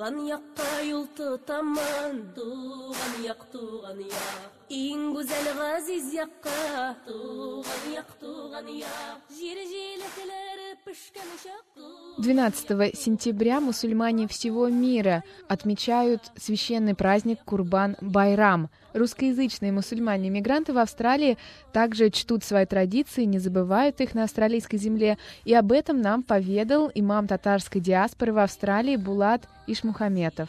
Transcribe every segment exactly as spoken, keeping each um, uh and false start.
Туган якка юл тотамын, туган як, туган як. Иң гүзәл газиз якка, туган як, туган як. Жир җиләкләре пешкән чак. двенадцатого сентября мусульмане всего мира отмечают священный праздник Курбан-Байрам. Русскоязычные мусульмане-мигранты в Австралии также чтут свои традиции, не забывают их на австралийской земле. И об этом нам поведал имам татарской диаспоры в Австралии Булат Ишмухаметов.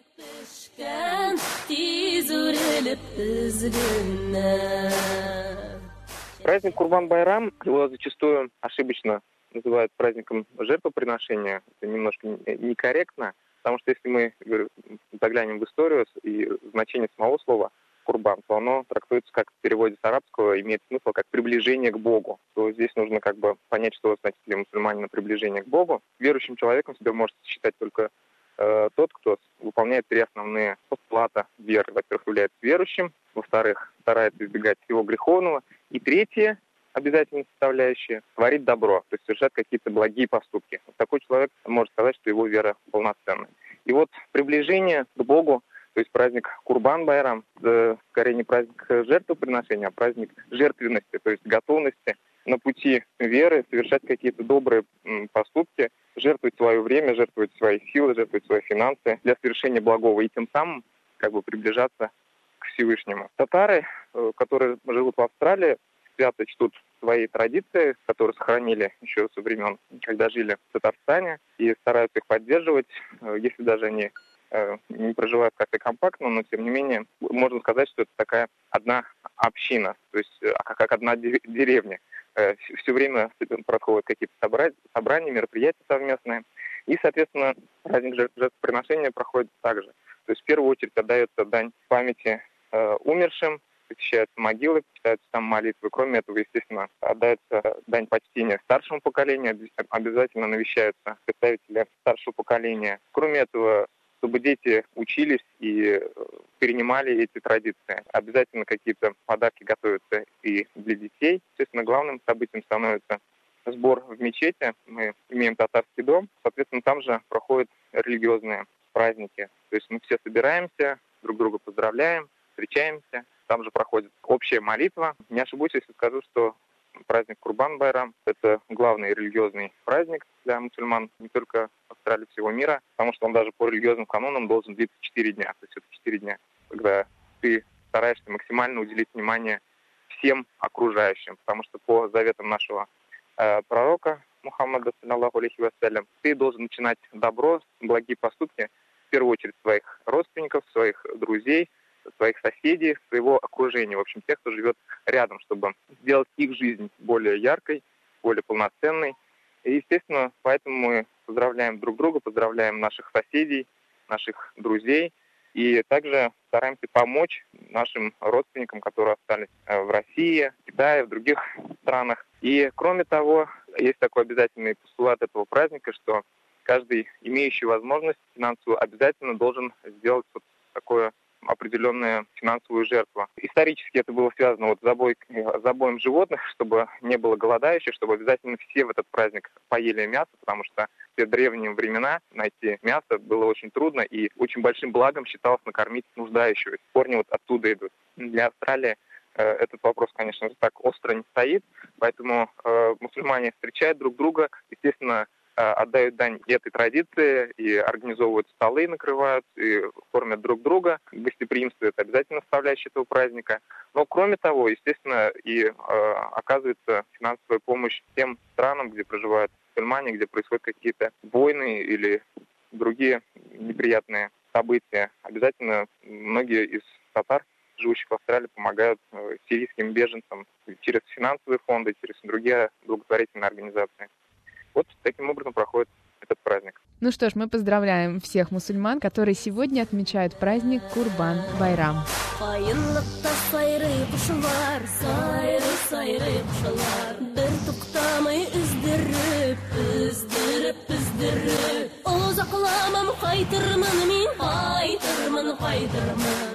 Праздник Курбан-Байрам, его зачастую ошибочно называют праздником жертвоприношения. Это немножко некорректно, потому что если мы заглянем в историю и значение самого слова «курбан», то оно трактуется как в переводе с арабского, имеет смысл как приближение к Богу. То здесь нужно как бы понять, что значит для мусульманина приближение к Богу. Верующим человеком себя может считать только э, тот, кто выполняет три основные постулата веры. Во-первых, является верующим, во-вторых, старается избегать всего греховного, и третье, обязательно составляющая, творит добро, то есть совершать какие-то благие поступки. Такой человек может сказать, что его вера полноценная. И вот приближение к Богу, то есть праздник Курбан-Байрам, скорее не праздник жертвоприношения, а праздник жертвенности, то есть готовности на пути веры совершать какие-то добрые поступки, жертвовать свое время, жертвовать свои силы, жертвовать свои финансы для совершения благого и тем самым как бы приближаться к Всевышнему. Татары, которые живут в Австралии, свято чтут свои традиции, которые сохранили еще со времен, когда жили в Татарстане, и стараются их поддерживать, если даже они э, не проживают как-то компактно, но тем не менее можно сказать, что это такая одна община, то есть как, как одна деревня. Э, все время проходят какие-то собрания, собрания, мероприятия совместные, и, соответственно, праздник жертвоприношения проходит также. То есть в первую очередь отдается дань памяти э, умершим, посещаются могилы, читаются там молитвы. Кроме этого, естественно, отдается дань почтения старшему поколению, обязательно навещаются представители старшего поколения. Кроме этого, чтобы дети учились и перенимали эти традиции. Обязательно какие-то подарки готовятся и для детей. Естественно, главным событием становится сбор в мечети. Мы имеем татарский дом, соответственно, там же проходят религиозные праздники. То есть мы все собираемся, друг друга поздравляем, встречаемся. Там же проходит общая молитва. Не ошибусь, если скажу, что праздник Курбан-Байрам – это главный религиозный праздник для мусульман не только Австралии, всего мира, потому что он даже по религиозным канонам должен длиться четыре дня. То есть это четыре дня, когда ты стараешься максимально уделить внимание всем окружающим, потому что по заветам нашего э, пророка Мухаммада, саллаллаху алейхи вассалям, ты должен начинать добро, благие поступки в первую очередь своих родственников, своих друзей, своих соседей, своего окружения, в общем, тех, кто живет рядом, чтобы сделать их жизнь более яркой, более полноценной. И, естественно, поэтому мы поздравляем друг друга, поздравляем наших соседей, наших друзей, и также стараемся помочь нашим родственникам, которые остались в России, в Китае, в других странах. И, кроме того, есть такой обязательный постулат этого праздника, что каждый, имеющий возможность финансовую, обязательно должен сделать вот такое определенную финансовую жертву. Исторически это было связано вот с забой, забоем животных, чтобы не было голодающих, чтобы обязательно все в этот праздник поели мясо, потому что в те древние времена найти мясо было очень трудно, и очень большим благом считалось накормить нуждающегося. Корни вот оттуда идут. Для Австралии э, этот вопрос, конечно же, так остро не стоит, поэтому э, мусульмане встречают друг друга, естественно, отдают дань этой традиции и организовывают столы, накрывают, и кормят друг друга. Гостеприимство – это обязательно составляющая этого праздника. Но, кроме того, естественно, и э, оказывается финансовая помощь тем странам, где проживают мусульмане, где происходят какие-то войны или другие неприятные события. Обязательно многие из татар, живущих в Австралии, помогают э, сирийским беженцам через финансовые фонды, через другие благотворительные организации. Вот таким образом проходит этот праздник. Ну что ж, мы поздравляем всех мусульман, которые сегодня отмечают праздник Курбан-Байрам. Кайтырмын,